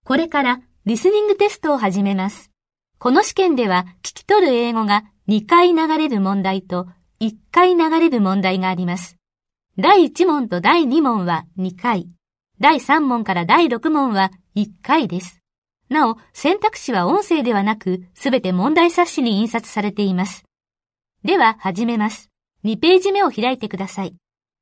これからリスニングテストを始めます。この試験では聞き取る英語が2回流れる問題と1回流れる問題があります。第1問と第2問は2回。第3問から第6問は1回です。なお、選択肢は音声ではなく、すべて問題冊子に印刷されています。では、始めます。2ページ目を開いてください。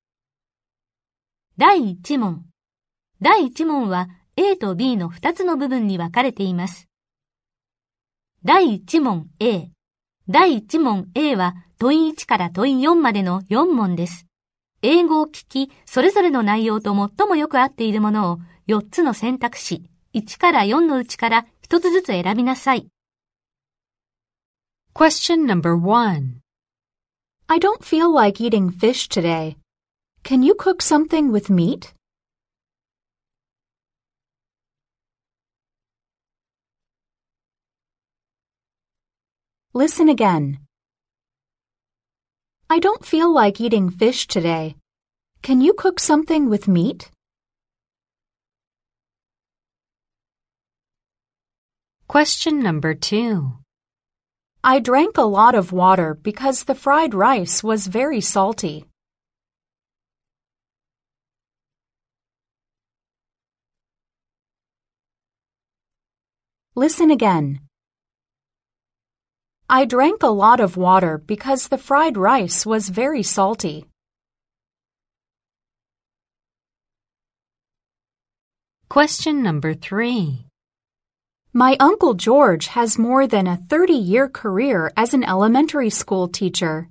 第1問。第1問は A と B の2つの部分に分かれています。第1問 A。第1問 A は問1から問4までの4問です。英語を聞き、それぞれの内容と最もよく合っているものを4つの選択肢、1から4のうちから1つずつ選びなさい。 Question number 1. I don't feel like eating fish today. Can you cook something with meat? Listen again. I don't feel like eating fish today. Can you cook something with meat? Question number 2. I drank a lot of water because the fried rice was very salty. Listen again. I drank a lot of water because the fried rice was very salty. Question number 3. My Uncle George has more than a 30-year career as an elementary school teacher.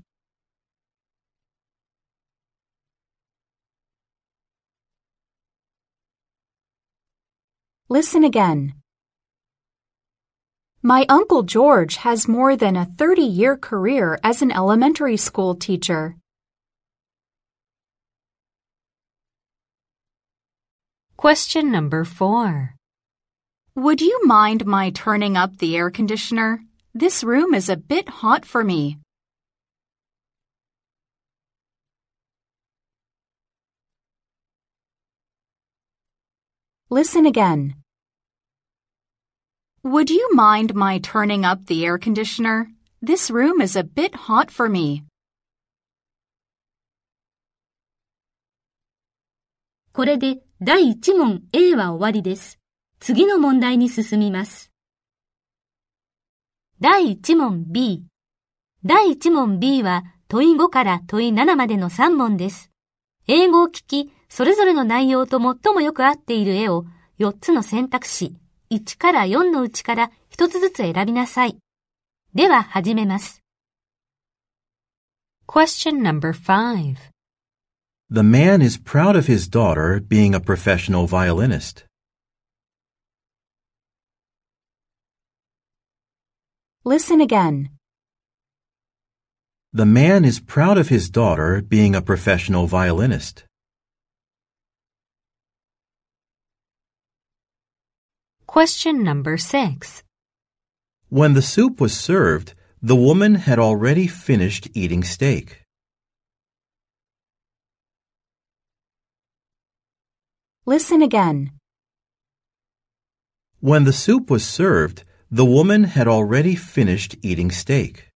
Listen again. My Uncle George has more than a 30-year career as an elementary school teacher. Question number 4. Would you mind my turning up the air conditioner? This room is a bit hot for me. Listen again. Would you mind my turning up the air conditioner? This room is a bit hot for me. これで第1問 A は終わりです。次の問題に進みます。第1問 B。第1問 B は問5から問7までの3問です。英語を聞き、それぞれの内容と最もよく合っている絵を4つの選択肢、1から4のうちから1つずつ選びなさい。では始めます。 Question number 5. The man is proud of his daughter being a professional violinist. Listen again. The man is proud of his daughter being a professional violinist. Question number 6. When the soup was served, the woman had already finished eating steak. Listen again. When the soup was served, the woman had already finished eating steak.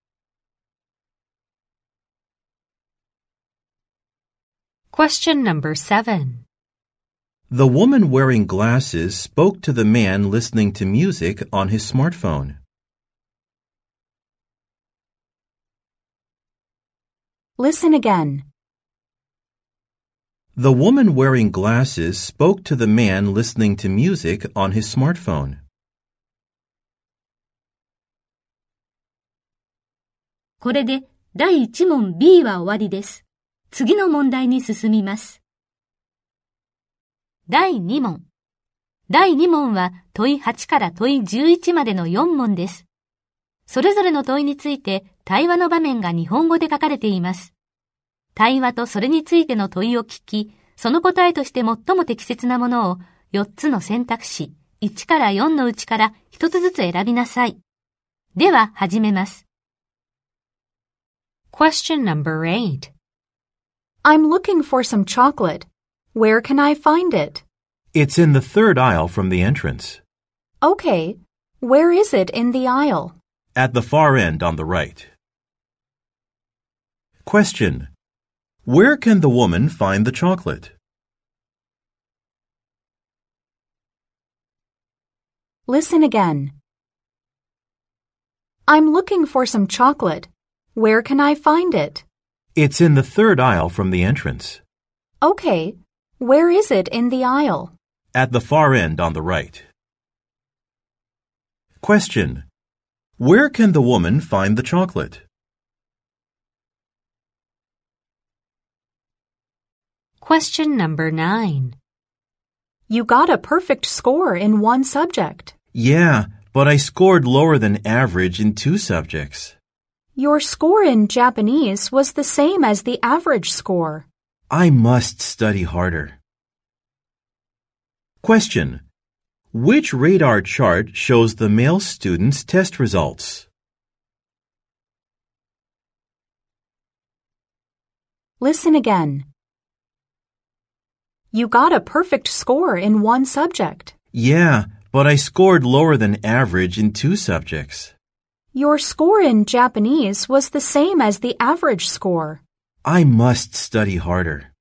Question number 7. The woman wearing glasses spoke to the man listening to music on his smartphone. Listen again. The woman wearing glasses spoke to the man listening to music on his smartphone. これで第1問 B は終わりです。次の問題に進みます。第2問。第2問は問8から問11までの4問です。それぞれの問いについて対話の場面が日本語で書かれています。対話とそれについての問いを聞き、その答えとして最も適切なものを4つの選択肢、1から4のうちから1つずつ選びなさい。では始めます。 Question number 8. I'm looking for some chocolate. Where can I find it? It's in the third aisle from the entrance. Okay. Where is it in the aisle? At the far end on the right. Question. Where can the woman find the chocolate? Listen again. I'm looking for some chocolate. Where can I find it? It's in the third aisle from the entrance. Okay. Where is it in the aisle? At the far end on the right. Question. Where can the woman find the chocolate? Question number 9. You got a perfect score in one subject. Yeah, but I scored lower than average in 2 subjects. Your score in Japanese was the same as the average score. I must study harder. Question. Which radar chart shows the male students' test results? Listen again. You got a perfect score in one subject. Yeah, but I scored lower than average in 2 subjects. Your score in Japanese was the same as the average score. I must study harder.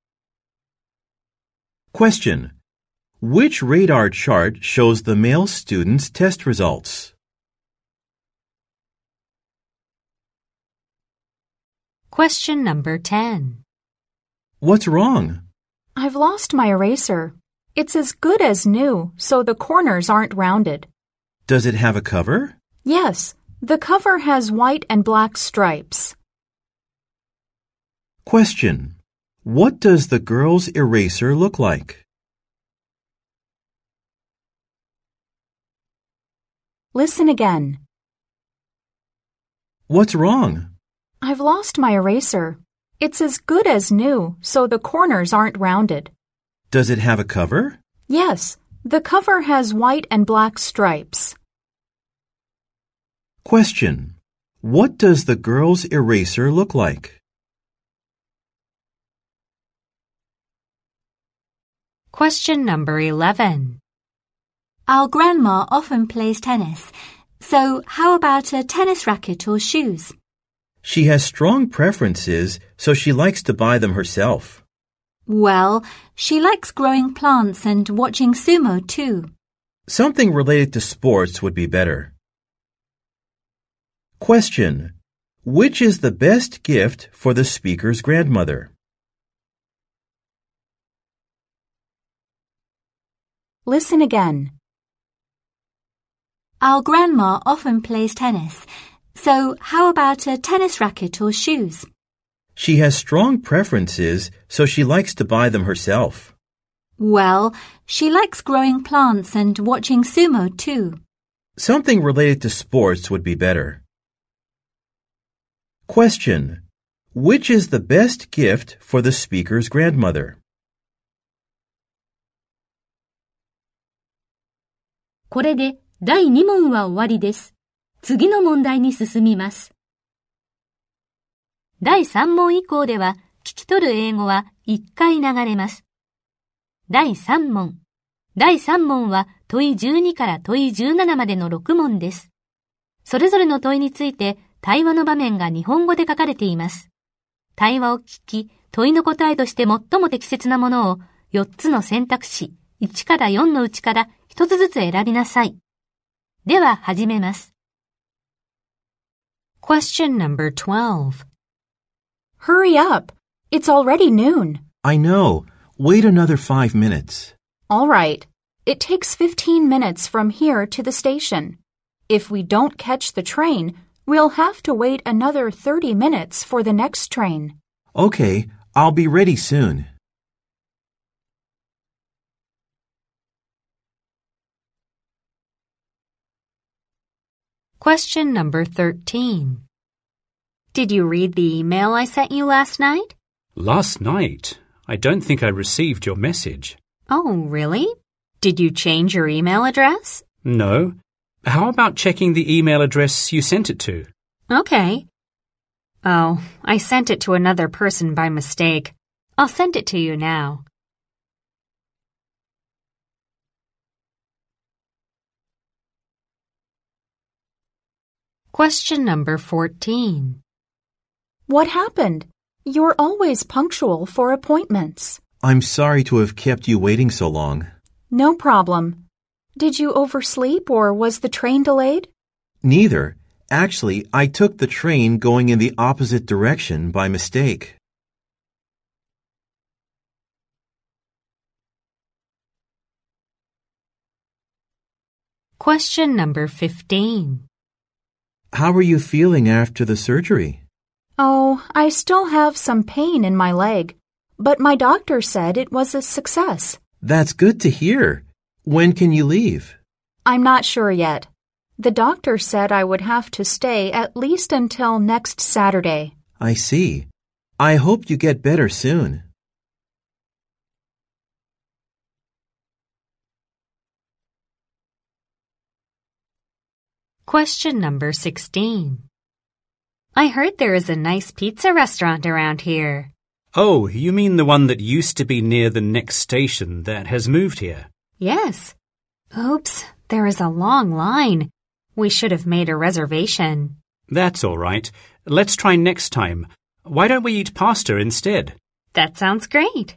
Question. Which radar chart shows the male students' test results? Question number 10. What's wrong? I've lost my eraser. It's as good as new, so the corners aren't rounded. Does it have a cover? Yes, the cover has white and black stripes. Question. What does the girl's eraser look like? Listen again. What's wrong? I've lost my eraser. It's as good as new, so the corners aren't rounded. Does it have a cover? Yes, the cover has white and black stripes. Question. What does the girl's eraser look like? Question number 11. Our grandma often plays tennis, so how about a tennis racket or shoes? She has strong preferences, so she likes to buy them herself. Well, she likes growing plants and watching sumo too. Something related to sports would be better. Question. Which is the best gift for the speaker's grandmother? Listen again. Our grandma often plays tennis, so how about a tennis racket or shoes? She has strong preferences, so she likes to buy them herself. Well, she likes growing plants and watching sumo too. Something related to sports would be better. Question. Which is the best gift for the speaker's grandmother? これで第2問は終わりです。次の問題に進みます。第3問以降では聞き取る英語は1回流れます。第3問。第3問は問い12から問い17までの6問です。それぞれの問いについて対話の場面が日本語で書かれています。対話を聞き、問いの答えとして最も適切なものを4つの選択肢1から4のうちから1つずつ選びなさい。では始めます。 Question number 12. Hurry up. It's already noon. I know. Wait another 5 minutes. All right. It takes 15 minutes from here to the station. If we don't catch the train, we'll have to wait another 30 minutes for the next train. Okay, I'll be ready soon. Question number 13. Did you read the email I sent you last night? Last night? I don't think I received your message. Oh, really? Did you change your email address? No. How about checking the email address you sent it to? Okay. Oh, I sent it to another person by mistake. I'll send it to you now. Question number 14. What happened? You're always punctual for appointments. I'm sorry to have kept you waiting so long. No problem. Did you oversleep or was the train delayed? Neither. Actually, I took the train going in the opposite direction by mistake. Question number 15. How are you feeling after the surgery? Oh, I still have some pain in my leg, but my doctor said it was a success. That's good to hear. When can you leave? I'm not sure yet. The doctor said I would have to stay at least until next Saturday. I see. I hope you get better soon. Question number 16. I heard there is a nice pizza restaurant around here. Oh, you mean the one that used to be near the next station that has moved here? Yes. Oops, there is a long line. We should have made a reservation. That's all right. Let's try next time. Why don't we eat pasta instead? That sounds great.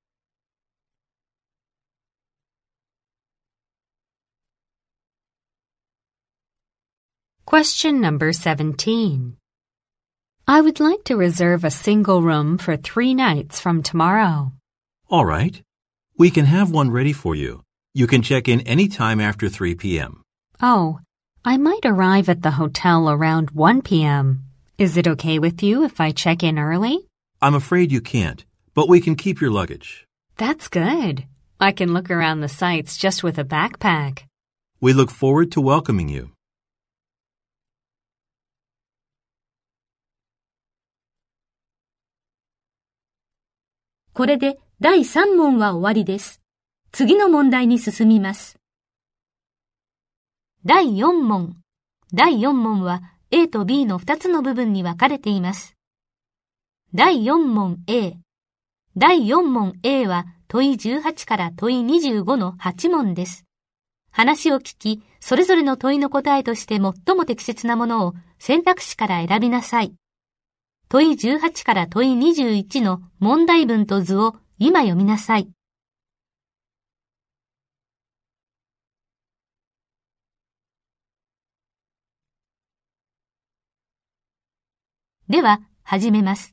Question number 17. I would like to reserve a single room for 3 nights from tomorrow. All right. We can have one ready for you. You can check in any time after 3 p.m. Oh, I might arrive at the hotel around 1 p.m. Is it okay with you if I check in early? I'm afraid you can't, but we can keep your luggage. That's good. I can look around the sights just with a backpack. We look forward to welcoming you. これで第3問は終わりです。次の問題に進みます。第4問。第4問は A と B の2つの部分に分かれています。第4問 A。第4問 A は問い18から問い25の8問です。話を聞き、それぞれの問いの答えとして最も適切なものを選択肢から選びなさい。問い18から問い21の問題文と図を今読みなさい。では、始めます。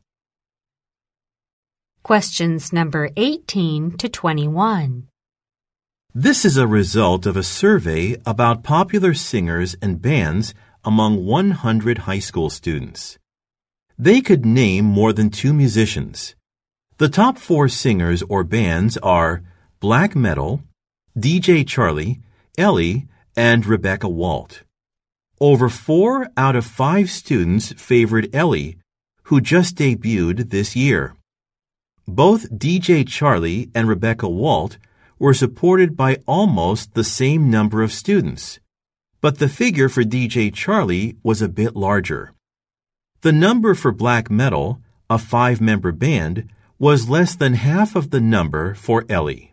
Questions number 18 to 21. This is a result of a survey about popular singers and bands among 100 high school students. They could name more than 2 musicians. The top 4 singers or bands are Black Metal, DJ Charlie, Ellie, and Rebecca Walt. Over 4 out of 5 students favored Ellie, who just debuted this year. Both DJ Charlie and Rebecca Walt were supported by almost the same number of students, but the figure for DJ Charlie was a bit larger. The number for Black Metal, a 5-member band, was less than half of the number for Ellie.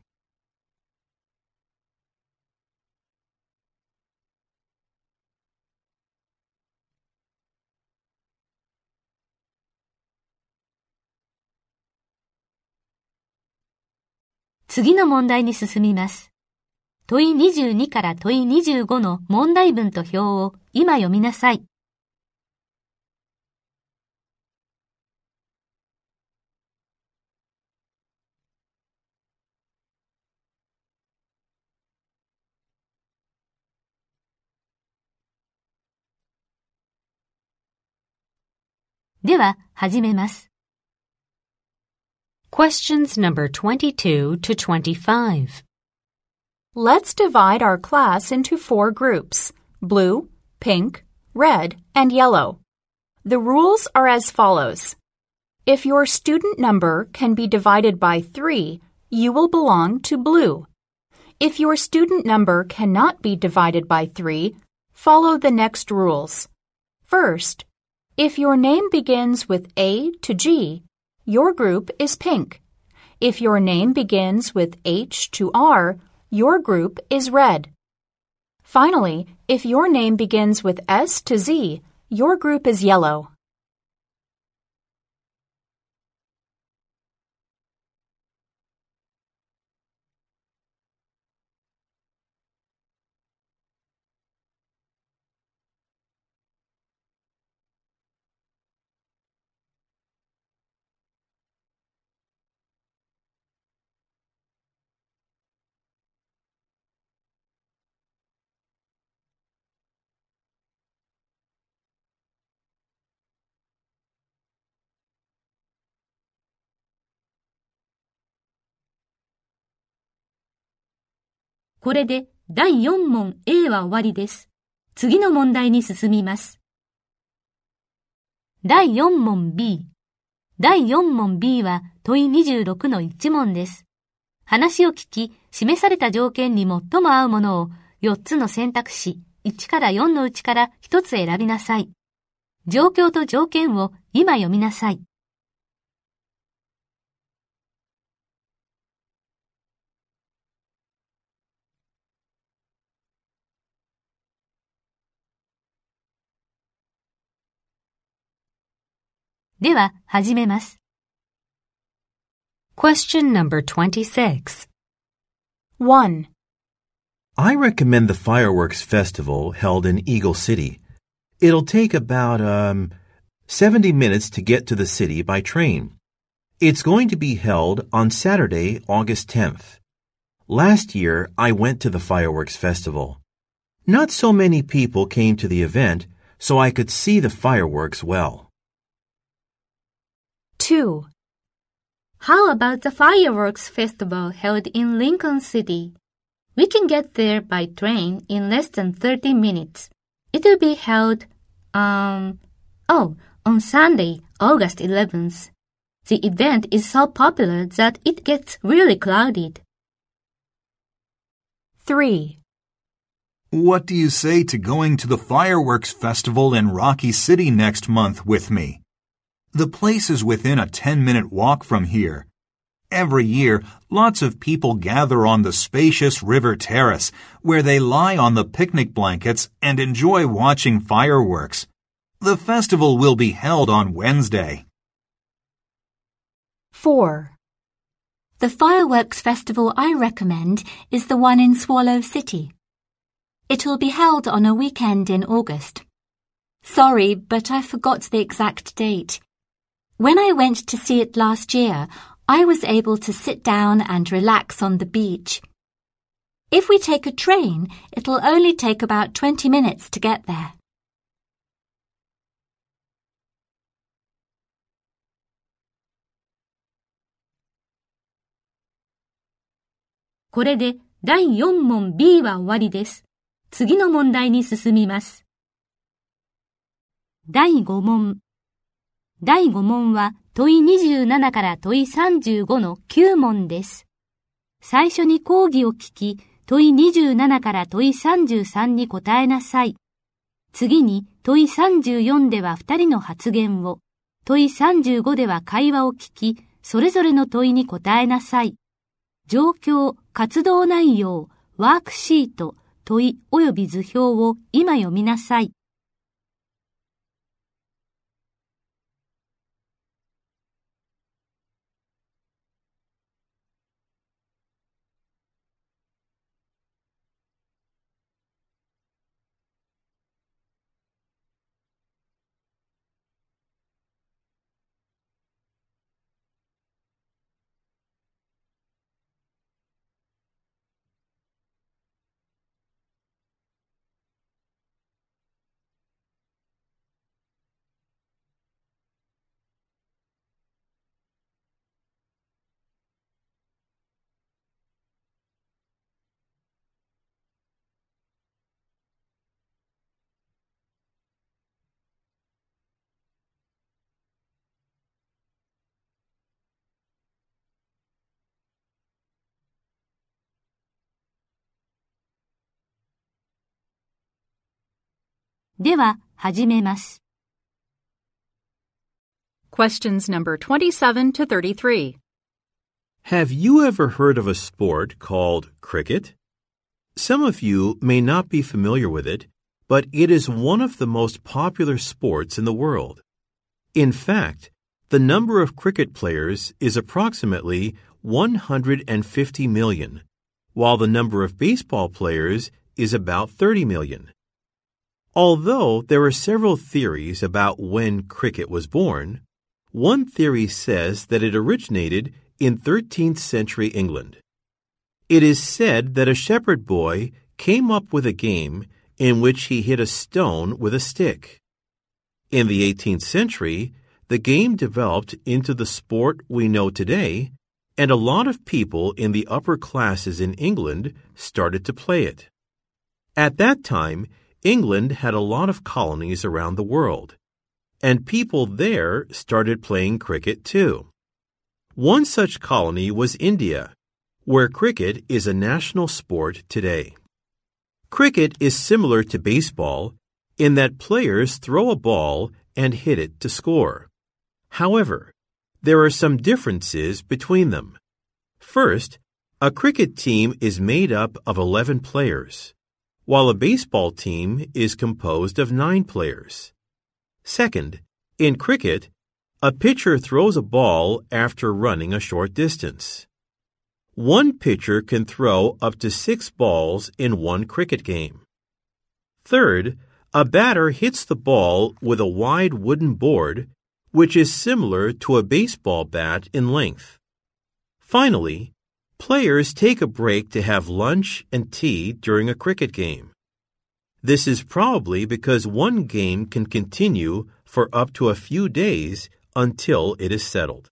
「次の問題に進みます。問い22から問い25の問題文と表を今読みなさい。では、始めます。 Questions number 22 to 25. Let's divide our class into 4 groups: blue, pink, red, and yellow. The rules are as follows. If your student number can be divided by 3, you will belong to blue. If your student number cannot be divided by 3, follow the next rules. First, if your name begins with A to G, your group is pink. If your name begins with H to R, your group is red. Finally, if your name begins with S to Z, Your group is yellow. これで第4問 A は終わりです。次の問題に進みます。第4問 B。第4問 B は問い26の1問です。話を聞き、示された条件に最も合うものを4つの選択肢1から4のうちから1つ選びなさい。状況と条件を今読みなさい。では、始めます。 Question number 26. 1. I recommend the fireworks festival held in Eagle City. It'll take about, 70 minutes to get to the city by train. It's going to be held on Saturday, August 10th. Last year, I went to the fireworks festival. Not so many people came to the event, so I could see the fireworks well. 2. How about the fireworks festival held in Lincoln City? We can get there by train in less than 30 minutes. It will be held, on Sunday, August 11th. The event is so popular that it gets really crowded. 3. What do you say to going to the fireworks festival in Rocky City next month with me? The place is within a 10-minute walk from here. Every year, lots of people gather on the spacious river terrace, where they lie on the picnic blankets and enjoy watching fireworks. The festival will be held on Wednesday. 4. The fireworks festival I recommend is the one in Swallow City. It will be held on a weekend in August. Sorry, but I forgot the exact date. When I went to see it last year, I was able to sit down and relax on the beach. If we take a train, it'll only take about 20 minutes to get there. これで第4問 B は終わりです。次の問題に進みます。第5問。第5問は問い27から問い35の9問です。最初に講義を聞き、問い27から問い33に答えなさい。次に問い34では2人の発言を、問い35では会話を聞き、それぞれの問いに答えなさい。状況、活動内容、ワークシート、問い及び図表を今読みなさい。では、始めます。 Questions number 27 to 33. Have you ever heard of a sport called cricket? Some of you may not be familiar with it, but it is one of the most popular sports in the world. In fact, the number of cricket players is approximately 150 million, while the number of baseball players is about 30 million. Although there are several theories about when cricket was born, one theory says that it originated in 13th century England. It is said that a shepherd boy came up with a game in which he hit a stone with a stick. In the 18th century, the game developed into the sport we know today, and a lot of people in the upper classes in England started to play it. At that time, England had a lot of colonies around the world, and people there started playing cricket too. One such colony was India, where cricket is a national sport today. Cricket is similar to baseball in that players throw a ball and hit it to score. However, there are some differences between them. First, a cricket team is made up of 11 players, while a baseball team is composed of 9 players. Second, in cricket, a pitcher throws a ball after running a short distance. One pitcher can throw up to 6 balls in one cricket game. Third, a batter hits the ball with a wide wooden board, which is similar to a baseball bat in length. Finally, players take a break to have lunch and tea during a cricket game. This is probably because one game can continue for up to a few days until it is settled.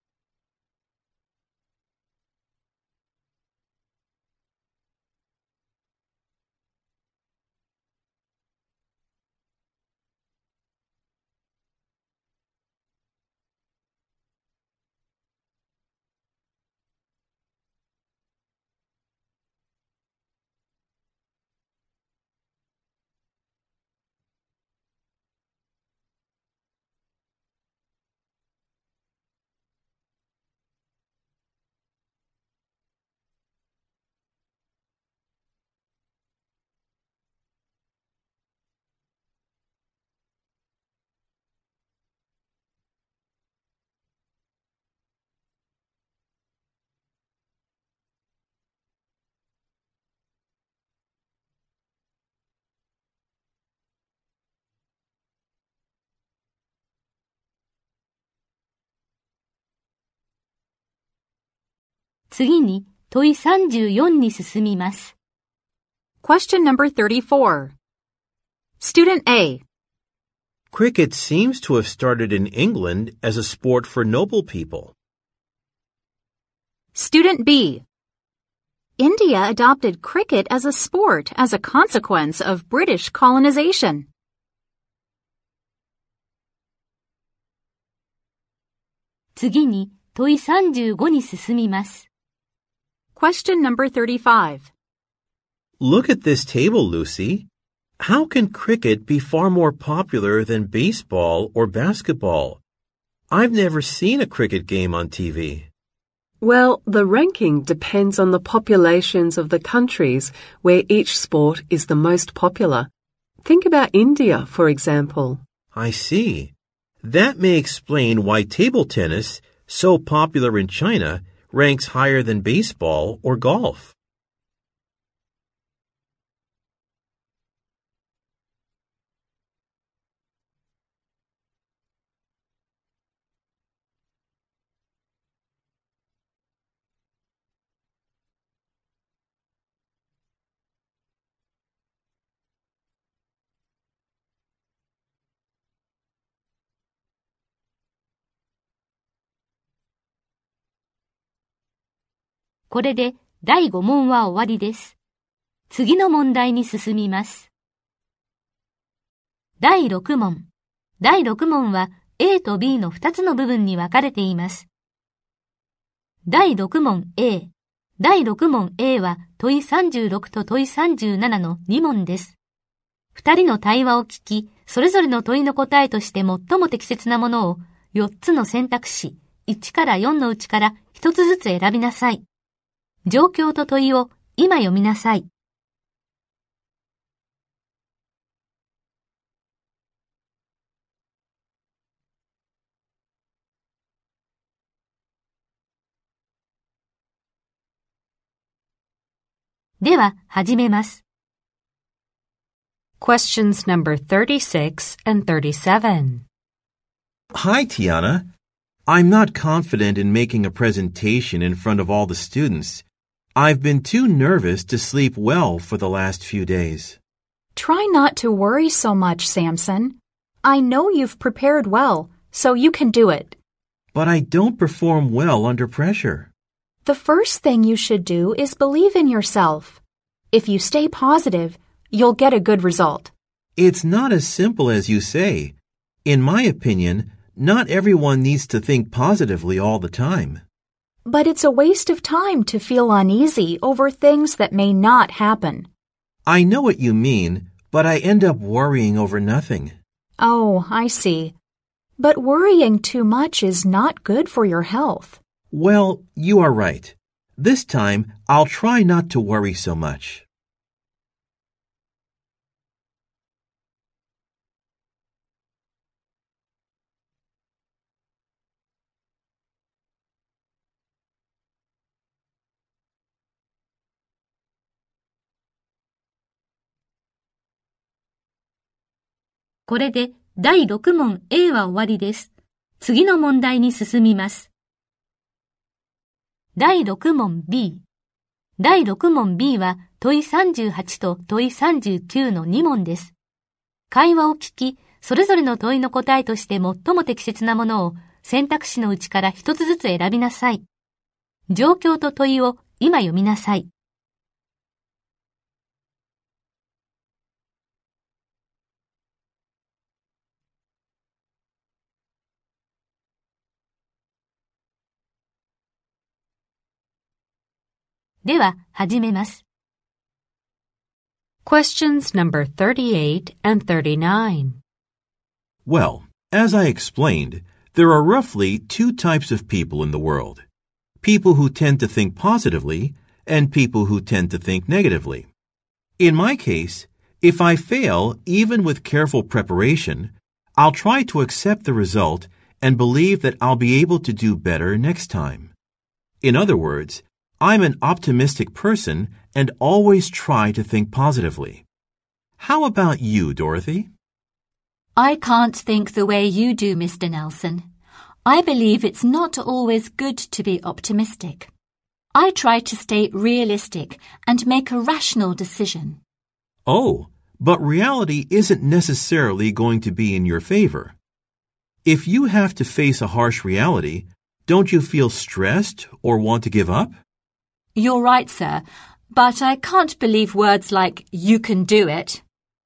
次に問い34に進みます。 Question number 34. Student A. Cricket seems to have started in England as a sport for noble people. Student B. India adopted cricket as a sport as a consequence of British colonization. 次に問い35に進みます。 Question number 35. Look at this table, Lucy. How can cricket be far more popular than baseball or basketball? I've never seen a cricket game on TV. Well, the ranking depends on the populations of the countries where each sport is the most popular. Think about India, for example. I see. That may explain why table tennis, so popular in China, ranks higher than baseball or golf. これで第5問は終わりです。次の問題に進みます。第6問。第6問は A と B の2つの部分に分かれています。第6問 A。第6問 A は問い36と問い37の2問です。2人の対話を聞き、それぞれの問いの答えとして最も適切なものを4つの選択肢1から4のうちから1つずつ選びなさい。状況と問いを今読みなさい。 では、始めます。 Questions number 36 and 37. Hi, Tiana. I'm not confident in making a presentation in front of all the students. I've been too nervous to sleep well for the last few days. Try not to worry so much, Samson. I know you've prepared well, so you can do it. But I don't perform well under pressure. The first thing you should do is believe in yourself. If you stay positive, you'll get a good result. It's not as simple as you say. In my opinion, not everyone needs to think positively all the time. But it's a waste of time to feel uneasy over things that may not happen. I know what you mean, but I end up worrying over nothing. Oh, I see. But worrying too much is not good for your health. Well, you are right. This time, I'll try not to worry so much. これで第6問 A は終わりです。次の問題に進みます。第6問 B。第6問 B は問い38と問い39の2問です。会話を聞き、それぞれの問いの答えとして最も適切なものを選択肢のうちから一つずつ選びなさい。状況と問いを今読みなさい。では、始めます。 Questions number 38 and 39. Well, as I explained, there are roughly two types of people in the world. People who tend to think positively and people who tend to think negatively. In my case, if I fail, even with careful preparation, I'll try to accept the result and believe that I'll be able to do better next time. In other words, I'm an optimistic person and always try to think positively. How about you, Dorothy? I can't think the way you do, Mr. Nelson. I believe it's not always good to be optimistic. I try to stay realistic and make a rational decision. Oh, but reality isn't necessarily going to be in your favor. If you have to face a harsh reality, don't you feel stressed or want to give up? You're right, sir, but I can't believe words like, you can do it.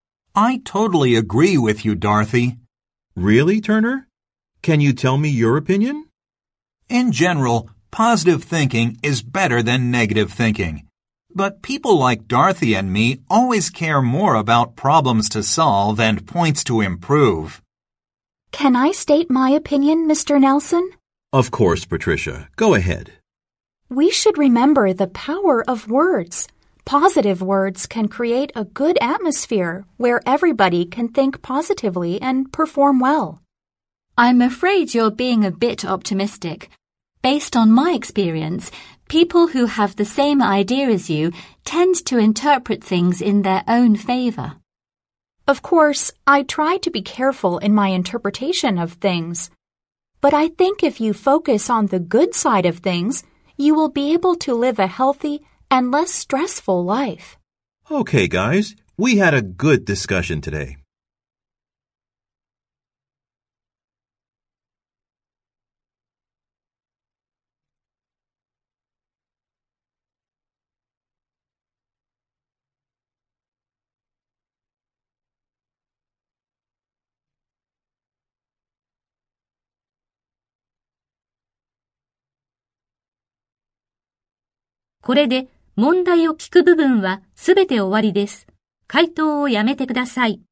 I totally agree with you, Dorothy. Really, Turner? Can you tell me your opinion? In general, positive thinking is better than negative thinking. But people like Dorothy and me always care more about problems to solve and points to improve. Can I state my opinion, Mr. Nelson? Of course, Patricia. Go ahead. We should remember the power of words. Positive words can create a good atmosphere where everybody can think positively and perform well. I'm afraid you're being a bit optimistic. Based on my experience, people who have the same idea as you tend to interpret things in their own favor. Of course, I try to be careful in my interpretation of things. But I think if you focus on the good side of things, you will be able to live a healthy and less stressful life. Okay, guys, we had a good discussion today. .これで問題を聞く部分はすべて終わりです。回答をやめてください。